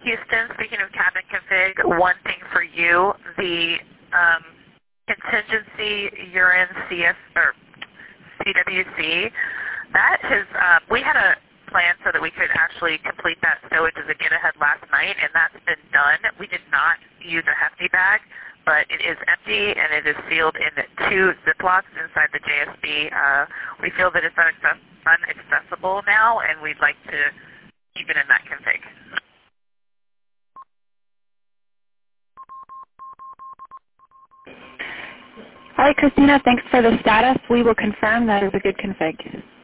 Houston, speaking of cabinet config, one thing for you, the contingency urine or CWC, that has, we had a plan so that we could actually complete that stowage as a get-ahead last night, and that's been done. We did not use a Hefty bag, but it is empty, and it is sealed in 2 Ziplocs inside the JSB. We feel that it's unaccessible now, and we'd like to keep it in that config. All right, Christina, thanks for the status. We will confirm that is a good config.